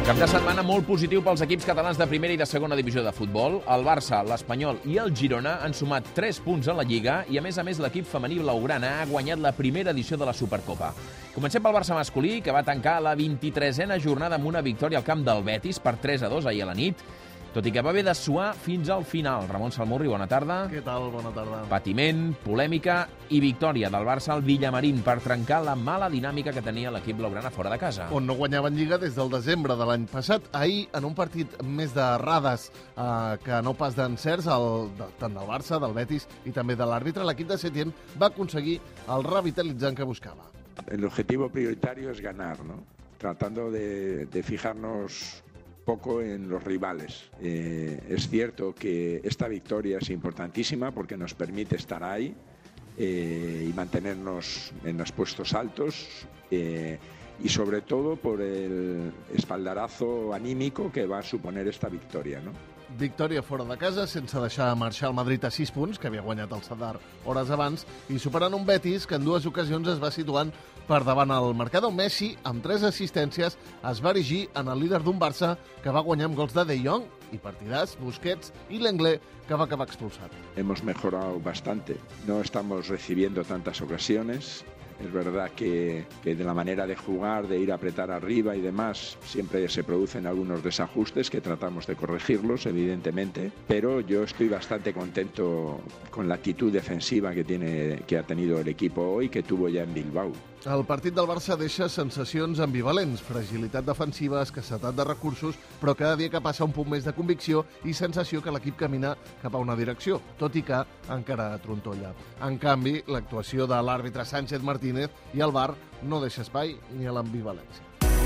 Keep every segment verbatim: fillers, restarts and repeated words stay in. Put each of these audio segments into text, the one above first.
Cap de setmana molt positiu pels equips catalans de primera i de segona divisió de futbol. El Barça, l'Espanyol i el Girona han sumat tres punts a la Lliga i, a més a més, l'equip femení blaugrana ha guanyat la primera edició de la Supercopa. Comencem pel Barça masculí, que va tancar la vint-i-tresena jornada amb una victòria al camp del Betis per tres a dos ahir a la nit, tot i que va haver de suar fins al final. Ramon Salmurri, bona tarda. Què tal? Bona tarda. Patiment, polèmica i victòria del Barça al Villamarín per trencar la mala dinàmica que tenia l'equip blaugrana fora de casa. On no guanyaven Lliga des del desembre de l'any passat. Ahir, en un partit més d'errades eh, que no pas d'encerts, el, de, tant del Barça, del Betis i també de l'àrbitre, l'equip de Setién va aconseguir el revitalitzant que buscava. El objetivo prioritario es ganar, ¿no? Tratando de, de fijarnos poco en los rivales. Eh, es cierto que esta victoria es importantísima porque nos permite estar ahí eh, y mantenernos en los puestos altos eh, y sobre todo por el espaldarazo anímico que va a suponer esta victoria, ¿no? Victòria fora de casa, sense deixar marxar el Madrid a sis punts, que havia guanyat el Sadar hores abans, i superant un Betis que en dues ocasions es va situant per davant el marcador. Messi, amb tres assistències, es va erigir en el líder d'un Barça que va guanyar amb gols de De Jong i partidars, Busquets i Lenglet, que va acabar expulsat. Hemos mejorado bastante. No estamos recibiendo tantas ocasiones. Es verdad que, que de la manera de jugar, de ir a apretar arriba y demás, siempre se producen algunos desajustes que tratamos de corregirlos, evidentemente, pero yo estoy bastante contento con la actitud defensiva que, tiene, que ha tenido el equipo hoy, que tuvo ya en Bilbao. El partit del Barça deixa sensacions ambivalents, fragilitat defensiva, escassetat de recursos, però cada dia que passa un punt més de convicció i sensació que l'equip camina cap a una direcció, tot i que encara trontolla. En canvi, l'actuació de l'àrbitre Sánchez Martínez i el V A R no deixa espai ni a l'ambivalència.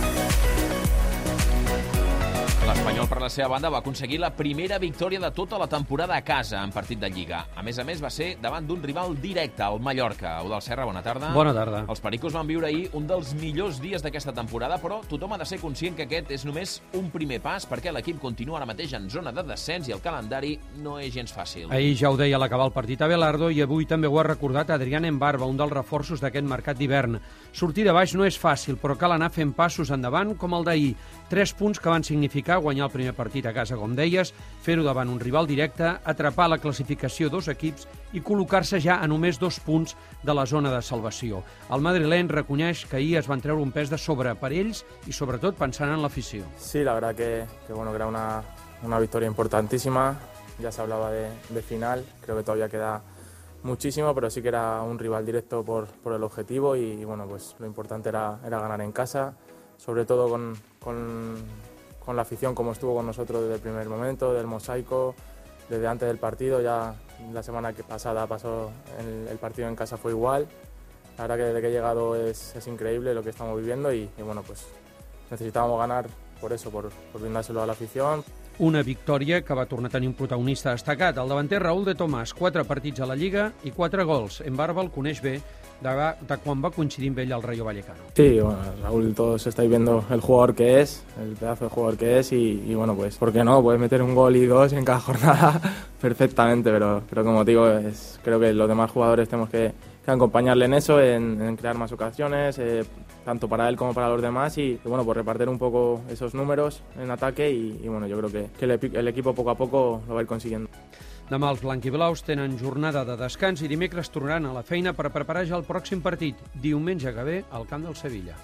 L'Espanyol, per la seva banda, va aconseguir la primera victòria de tota la temporada a casa en partit de Lliga. A més a més, va ser davant d'un rival directe, el Mallorca. Eudald Serra, bona tarda. Bona tarda. Els pericos van viure ahir un dels millors dies d'aquesta temporada, però tothom ha de ser conscient que aquest és només un primer pas perquè l'equip continua ara mateix en zona de descens i el calendari no és gens fàcil. Ahir ja ho deia a l'acabar el partit a Belardo i avui també ho ha recordat Adrián Embarba, un dels reforços d'aquest mercat d'hivern. Sortir de baix no és fàcil, però cal anar fent passos endavant com el d'ahir. Tres punts que van significar guanyar el primer partit a casa, com deies, fer-ho davant un rival directe, atrapar la classificació dos equips i col·locar-se ja a només dos punts de la zona de salvació. El madrileny reconeix que ahir es van treure un pes de sobre per ells i sobretot pensant en l'afició. Sí, la verdad que, que, bueno, que era una, una victoria importantísima. Ya se hablaba de, de final, creo que todavía queda muchísimo, pero sí que era un rival directo por, por el objetivo y, bueno, pues lo importante era, era ganar en casa, sobre todo con, con, con la afición como estuvo con nosotros desde el primer momento, del mosaico, desde antes del partido. Ya la semana que pasada pasó el, el partido en casa fue igual. La verdad que desde que he llegado es, es increíble lo que estamos viviendo y, y bueno, pues necesitábamos ganar por eso, por, por brindárselo a la afición. Una victòria que va tornar a tenir un protagonista destacat, el davanter Raúl de Tomàs, quatre partits a la Lliga i quatre gols. Embarba el coneix bé de, de quan va coincidir amb ell al Rayo Vallecano. Sí, bueno, Raúl, todos estáis viendo el jugador que es, el pedazo de jugador que es y, y bueno, pues, ¿por qué no? Puedes meter un gol y dos en cada jornada perfectamente, pero, pero como digo, es, creo que los demás jugadores tenemos que, que acompañarle en eso, en, en crear más ocasiones, eh, tanto para él como para los demás y, y bueno, pues repartir un poco esos números en ataque y, y bueno, yo creo que, que el, el equipo poco a poco lo va a ir consiguiendo. Demà els blanquiblaus tenen jornada de descans i dimecres tornaran a la feina per preparar ja el pròxim partit, diumenge que ve al camp del Sevilla.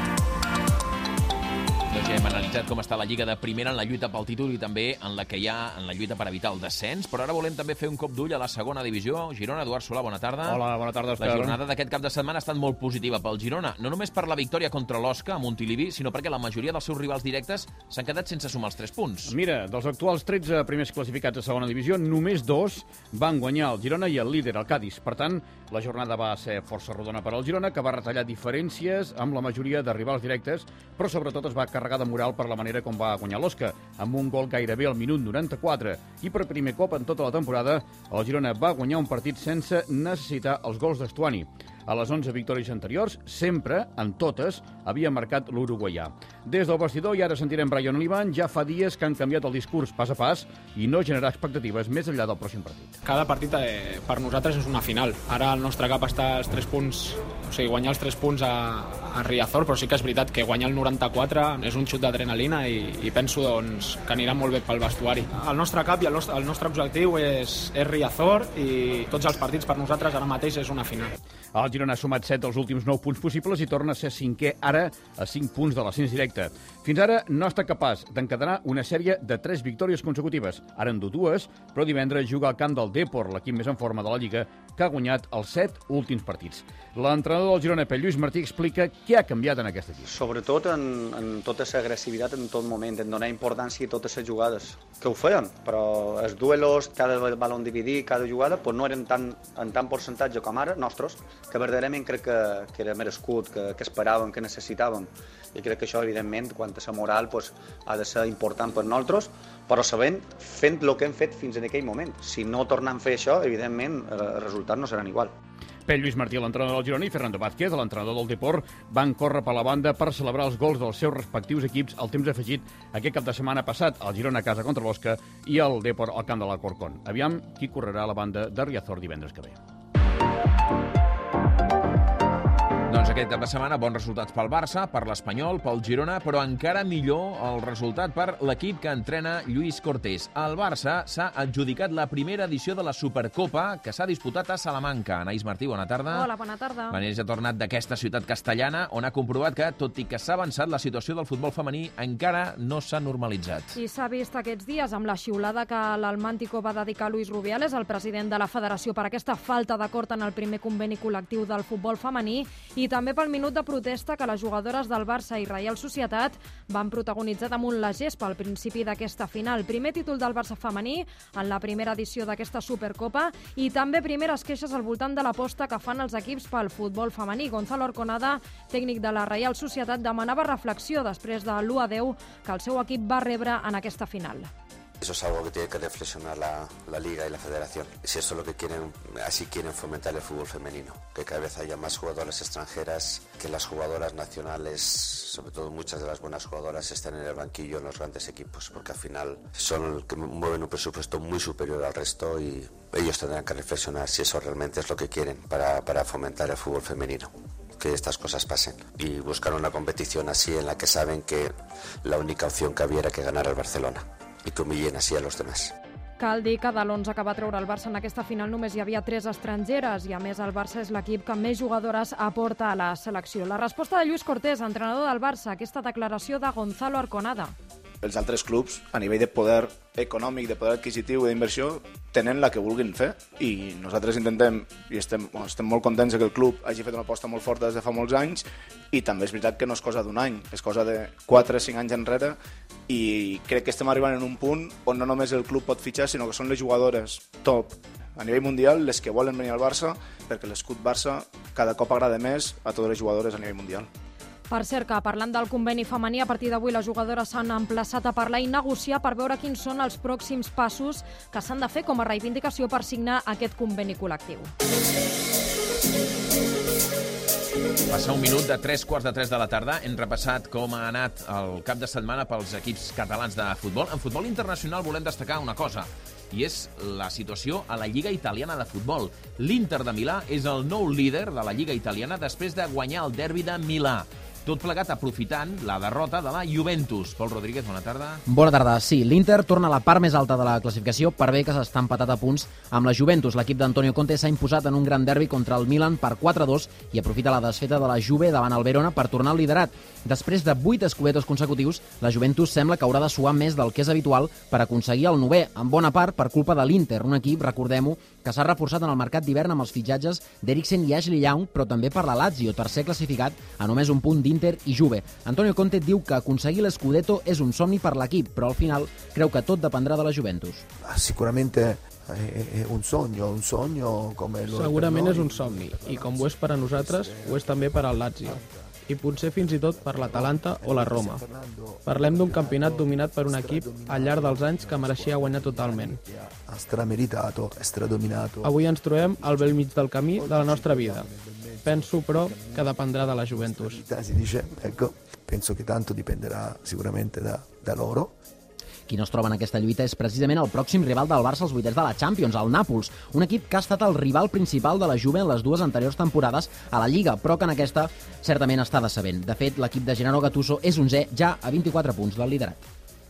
Doncs ja hem analitzat com està la Lliga de Primera en la lluita pel títol i també en la que hi ha en la lluita per evitar el descens, però ara volem també fer un cop d'ull a la segona divisió. Girona, Eduard Solà, bona tarda. Hola, bona tarda, Òscar. La jornada d'aquest cap de setmana ha estat molt positiva pel Girona, no només per la victòria contra l'Osca a Montilivi, sinó perquè la majoria dels seus rivals directes s'han quedat sense sumar els tres punts. Mira, dels actuals tretze primers classificats a segona divisió, només dos van guanyar el Girona i el líder, el Cádiz. Per tant, la jornada va ser força rodona per al Girona, que va retallar diferències amb la majoria de rivals directes, però sobretot es va carregar de moral per la manera com va guanyar l'Osca, amb un gol gairebé al minut noranta-quatre. I per primer cop en tota la temporada, el Girona va guanyar un partit sense necessitar els gols d'Estuani. A les onze victòries anteriors, sempre, en totes, havia marcat l'uruguaià. Des del vestidor, i ara sentirem Brian Olivan, ja fa dies que han canviat el discurs pas a pas i no generar expectatives més enllà del pròxim partit. Cada partit eh, per nosaltres és una final. Ara el nostre cap està als tres punts, o sigui, guanyar els tres punts a, a Riazor, però sí que és veritat que guanyar el noranta-quatre és un xut d'adrenalina i, i penso doncs, que anirà molt bé pel vestuari. El nostre cap i el nostre, el nostre objectiu és, és Riazor i tots els partits per nosaltres ara mateix és una final. El Girona ha sumat set dels últims nou punts possibles i torna a ser cinquè ara a cinc punts de l'ascens directe. Fins ara no ha estat capaç d'encadenar una sèrie de tres victòries consecutives. Ara en du dues, però divendres juga al camp del Depor, l'equip més en forma de la Lliga, que ha guanyat els set últims partits. L'entrenador del Girona, Pep Lluís Martí, explica què ha canviat en aquest equip. Sobretot en, en tota l'agressivitat en tot moment, en donar importància a totes les jugades, que ho feien, però els duelos, cada balon dividit, cada jugada, pues no eren tan, en tant percentatge com ara, nostres, que verdaderament crec que, que era merescut, que, que esperàvem, que necessitàvem. I crec que això, evidentment, quant a la moral, pues, ha de ser important per nosaltres, però sabent, fent el que hem fet fins en aquell moment. Si no tornem a fer això, evidentment, els resultats no seran igual. Pep Lluís Martí, l'entrenador del Girona, i Fernando Vázquez, l'entrenador del Depor, van córrer per la banda per celebrar els gols dels seus respectius equips al temps afegit aquest cap de setmana passat, el Girona a casa contra l'Osca i el Depor al camp de l'Alcorcón. Aviam qui correrà a la banda de Riazor divendres que ve. Doncs aquest cap de setmana, bons resultats pel Barça, per l'Espanyol, pel Girona, però encara millor el resultat per l'equip que entrena Lluís Cortés. El Barça s'ha adjudicat la primera edició de la Supercopa que s'ha disputat a Salamanca. Anaïs Martí, bona tarda. Hola, bona tarda. L'Anaïs ha tornat d'aquesta ciutat castellana on ha comprovat que, tot i que s'ha avançat, la situació del futbol femení encara no s'ha normalitzat. I s'ha vist aquests dies amb la xiulada que l'Almántico va dedicar a Luis Rubiales, el president de la federació, per aquesta falta d'acord en el primer conveni col·lectiu del futbol femení, i també pel minut de protesta que les jugadores del Barça i Reial Societat van protagonitzar damunt la gespa al principi d'aquesta final. Primer títol del Barça femení en la primera edició d'aquesta Supercopa i també primeres queixes al voltant de l'aposta que fan els equips pel futbol femení. Gonzalo Arconada, tècnic de la Reial Societat, demanava reflexió després de l'u a deu que el seu equip va rebre en aquesta final. Eso es algo que tiene que reflexionar la, la Liga y la Federación. Si eso es lo que quieren, así quieren fomentar el fútbol femenino. Que cada vez haya más jugadoras extranjeras, que las jugadoras nacionales, sobre todo muchas de las buenas jugadoras, estén en el banquillo en los grandes equipos, porque al final son los que mueven un presupuesto muy superior al resto y ellos tendrán que reflexionar si eso realmente es lo que quieren para, para fomentar el fútbol femenino. Que estas cosas pasen y buscar una competición así en la que saben que la única opción que había era que ganara el Barcelona. I que humillen així a los demás. Cal dir que de l'onze que va treure el Barça en aquesta final només hi havia tres estrangeres i, a més, el Barça és l'equip que més jugadores aporta a la selecció. La resposta de Lluís Cortés, entrenador del Barça, a aquesta declaració de Gonzalo Arconada. Els altres clubs, a nivell de poder econòmic, de poder adquisitiu i d'inversió, tenen la que vulguin fer. I nosaltres intentem, i estem, bueno, estem molt contents que el club hagi fet una aposta molt forta des de fa molts anys, i també és veritat que no és cosa d'un any, és cosa de quatre o cinc anys enrere, i crec que estem arribant en un punt on no només el club pot fitxar, sinó que són les jugadores top a nivell mundial les que volen venir al Barça, perquè l'escut Barça cada cop agrada més a totes les jugadores a nivell mundial. Per cert, que parlant del conveni femení, a partir d'avui les jugadores s'han emplaçat a parlar i negociar per veure quins són els pròxims passos que s'han de fer com a reivindicació per signar aquest conveni col·lectiu. Passa un minut de tres quarts de tres de la tarda. Hem repassat com ha anat el cap de setmana pels equips catalans de futbol. En futbol internacional volem destacar una cosa, i és la situació a la Lliga Italiana de futbol. L'Inter de Milà és el nou líder de la Lliga Italiana després de guanyar el derbi de Milà. Tot plegat aprofitant la derrota de la Juventus. Pol Rodríguez, bona tarda. Bona tarda. Sí, l'Inter torna a la part més alta de la classificació per bé que s'està empatat a punts amb la Juventus. L'equip d'Antonio Conte s'ha imposat en un gran derbi contra el Milan per quatre a dos i aprofita la desfeta de la Juve davant el Verona per tornar al liderat. Després de vuit escudetos consecutius, la Juventus sembla que haurà de suar més del que és habitual per aconseguir el novè, en bona part per culpa de l'Inter, un equip, recordem-ho, que s'ha reforçat en el mercat d'hivern amb els fitxatges d'Eriksen i Ashley Young, però també per la Lazio, tercer classificat a només un punt d'Inter i Juve. Antonio Conte diu que aconseguir l'Scudetto és un somni per l'equip, però al final creu que tot dependrà de la Juventus. Sicuramente è un sogno, un sogno come lo Segurament és un somni, i com ho és per a nosaltres, ho és també per al Lazio, i potser fins i tot per l'Atalanta o la Roma. Parlem d'un campionat dominat per un equip al llarg dels anys que mereixia guanyar totalment. Strameritato, stradominato. Avui ens trobem al bell mig del camí de la nostra vida. Penso, però, que dependrà de la Juventus. Si dice, ecco, penso che tanto dipenderà sicuramente da, da loro. Qui no es troba en aquesta lluita és precisament el pròxim rival del Barça als vuitens de la Champions, el Nàpols, un equip que ha estat el rival principal de la Juve en les dues anteriors temporades a la Lliga, però que en aquesta certament està decebent. De fet, l'equip de Gennaro Gattuso és onzè ja a vint-i-quatre punts del liderat.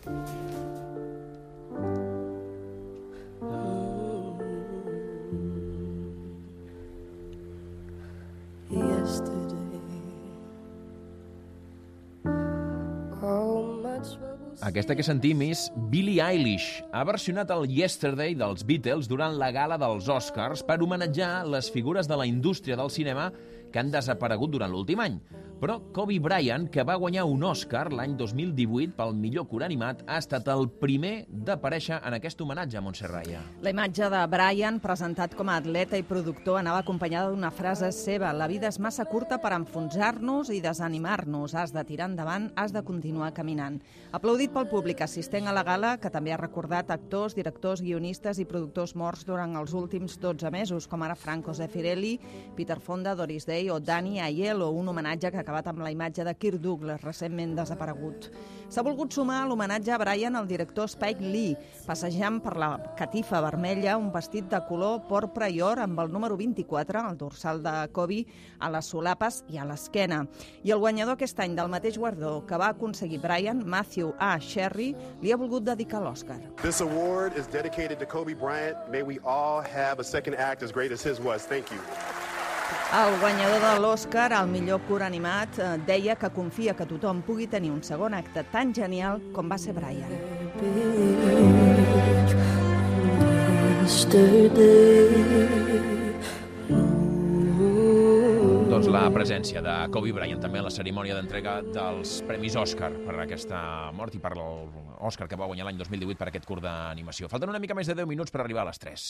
Aquesta que sentim és Billie Eilish. Ha versionat el Yesterday dels Beatles durant la gala dels Oscars per homenatjar les figures de la indústria del cinema que han desaparegut durant l'últim any. Però Kobe Bryant, que va guanyar un Oscar l'any dos mil divuit pel millor curt animat, ha estat el primer d'aparèixer en aquest homenatge a Montserrat. La imatge de Bryant, presentat com a atleta i productor, anava acompanyada d'una frase seva: la vida és massa curta per enfonsar-nos i desanimar-nos. Has de tirar endavant, has de continuar caminant. Aplaudit pel públic assistent a la gala, que també ha recordat actors, directors, guionistes i productors morts durant els últims dotze mesos, com ara Franco Zeffirelli, Peter Fonda, Doris Day o Danny Aiello, un homenatge que ha acabat amb la imatge de Kirk Douglas, recentment desaparegut. S'ha volgut sumar a l'homenatge a Bryant el director Spike Lee, passejant per la catifa vermella un vestit de color porpra i or amb el número vint-i-quatre, el dorsal de Kobe, a les solapes i a l'esquena. I el guanyador aquest any del mateix guardó que va aconseguir Bryant, Matthew A. Sherry, li ha volgut dedicar l'Oscar. This award is dedicated to Kobe Bryant. May we all have a second act as great as his was. Thank you. El guanyador de l'Oscar, el millor curt animat, deia que confia que tothom pugui tenir un segon acte tan genial com va ser Bryant. Doncs la presència de Kobe Bryant també a la cerimònia d'entrega dels Premis Òscar per aquesta mort i per l'Òscar que va guanyar l'any dos mil divuit per aquest curt d'animació. Falten una mica més de deu minuts per arribar a les tres.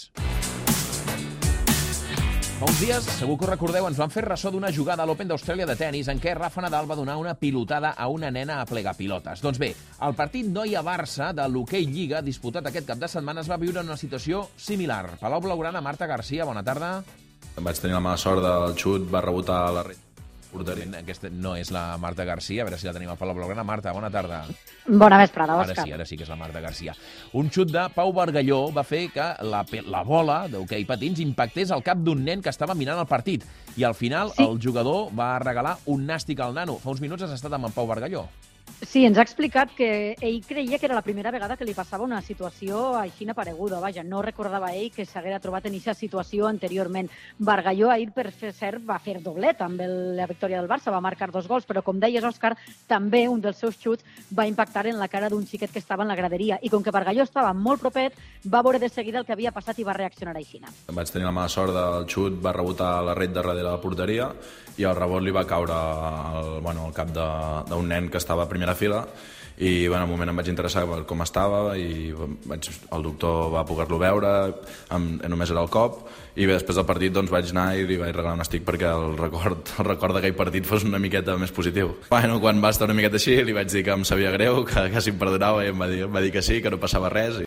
Fa uns dies, segur que ho recordeu, ens van fer ressò d'una jugada a l'Open d'Austràlia de tennis en què Rafa Nadal va donar una pilotada a una nena a plegar pilotes. Doncs bé, el partit Noia-Barça de l'Hockey Lliga disputat aquest cap de setmana es va viure en una situació similar. Palau Blaugrana, Marta Garcia, bona tarda. Vaig tenir la mala sort del xut, va rebotar la reta. Aquesta no és la Marta Garcia, a veure si la tenim a Palau Blaugrana. Marta, bona tarda. Bona vesprada, Òscar. Ara sí, ara sí que és la Marta Garcia. Un xut de Pau Bargalló va fer que la, la bola d'hoquei patins impactés al cap d'un nen que estava mirant el partit. I al final sí. El jugador va regalar un nàstic al nano. Fa uns minuts has estat amb en Pau Bargalló. Sí, ens ha explicat que ell creia que era la primera vegada que li passava una situació així apareguda. Vaja, no recordava ell que s'haguera trobat en aquesta situació anteriorment. Bargalló ahir, per fer cert, va fer doblet amb el, la victòria del Barça, va marcar dos gols, però com deies, Òscar, també un dels seus xuts va impactar en la cara d'un xiquet que estava en la graderia. I com que Bargalló estava molt propet, va veure de seguida el que havia passat i va reaccionar així. Vaig tenir la mala sort del xut, va rebotar la ret de darrere de la porteria i el rebot li va caure al, bueno, al cap d'un nen que estava a primera fila i bueno, en un moment em vaig interessar com estava i vaig, el doctor va poder-lo veure, amb, només era el cop i bé, després del partit doncs, vaig anar i li vaig regalar un estic perquè el record, el record d'aquell partit fos una miqueta més positiu. Bueno, quan va estar una miqueta així li vaig dir que em sabia greu, que, que si em perdonava i em va dir, em va dir que sí, que no passava res.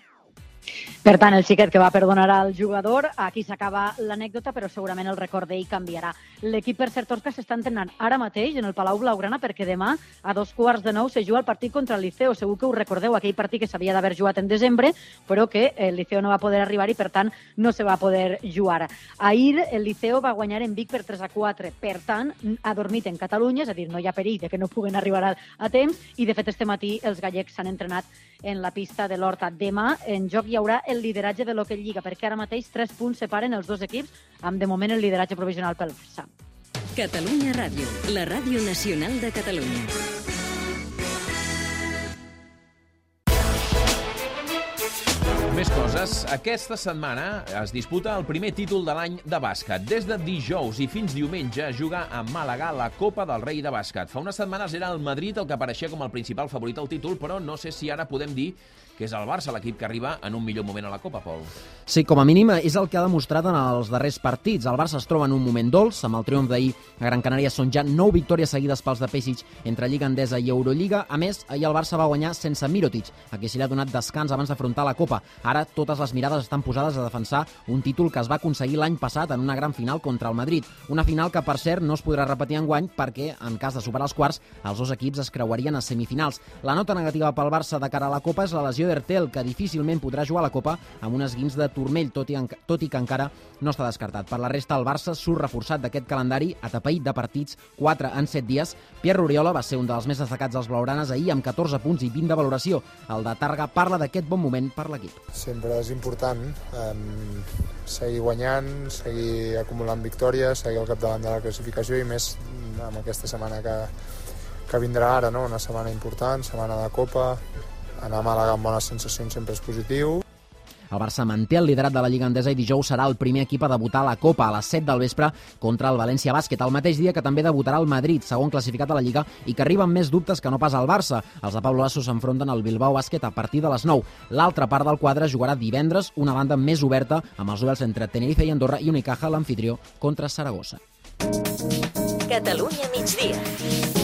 Per tant, el xiquet que va perdonar al jugador, aquí s'acaba l'anècdota, però segurament el record d'ell canviarà. L'equip, per cert, Òscar, s'està entrenant ara mateix en el Palau Blaugrana perquè demà, a dos quarts de nou, se juga el partit contra el Liceo. Segur que ho recordeu, aquell partit que s'havia d'haver jugat en desembre, però que el Liceo no va poder arribar i, per tant, no se va poder jugar. Ahir el Liceo va guanyar en Vic per tres a quatre. Per tant, ha dormit en Catalunya, és a dir, no hi ha perill de que no puguen arribar a, a temps, i, de fet, este matí els gallecs s'han entrenat en la pista de l'Horta. Demà, en joc hi haurà el lideratge de l'Hockey Lliga, perquè ara mateix tres punts separen els dos equips, amb de moment el lideratge provisional pel Barça. Catalunya Ràdio, la ràdio nacional de Catalunya. Més coses. Aquesta setmana es disputa el primer títol de l'any de bàsquet. Des de dijous i fins diumenge juga a Màlaga la Copa del Rei de bàsquet. Fa unes setmanes era el Madrid el que apareixia com el principal favorit al títol, però no sé si ara podem dir que és el Barça, l'equip que arriba en un millor moment a la Copa, Pol. Sí, com a mínim és el que ha demostrat en els darrers partits. El Barça es troba en un moment dolç, amb el triomf d'ahir a Gran Canària són ja nou victòries seguides pels de Pesic entre Lliga Endesa i Eurolliga. A més, ahir el Barça va guanyar sense Mirotic, a qui se li ha donat descans abans d'afrontar la Copa. Ara totes les mirades estan posades a defensar un títol que es va aconseguir l'any passat en una gran final contra el Madrid. Una final que, per cert, no es podrà repetir enguany perquè, en cas de superar els quarts, els dos equips es creuarien a semifinals. La nota negativa pel Barça de cara a la Copa és la lesió d'Ertel, que difícilment podrà jugar a la Copa amb un esguins de turmell, tot i, tot i que encara no està descartat. Per la resta, el Barça surt reforçat d'aquest calendari atapeït de partits, quatre en set dies. Pierre Oriola va ser un dels més destacats dels blaugranes ahir amb catorze punts i vint de valoració. El de Targa parla d'aquest bon moment per l'equip. Sempre és important um, seguir guanyant, seguir acumulant victòries, seguir al capdavant de la classificació i més amb aquesta setmana que, que vindrà ara, no? Una setmana important, setmana de Copa, anar a Màlaga amb bones sensacions sempre és positiu. El Barça manté el liderat de la Lliga Endesa i dijous serà el primer equip a debutar a la Copa a les set del vespre contra el València Bàsquet, el mateix dia que també debutarà el Madrid, segon classificat a la Lliga i que arriba amb més dubtes que no pas al Barça. Els de Pablo Lasso s'enfronten al Bilbao Bàsquet a partir de les nou. L'altra part del quadre jugarà divendres, una banda més oberta amb els duels entre Tenerife i Andorra i Unicaja, l'anfitrió, contra Saragossa. Catalunya migdia.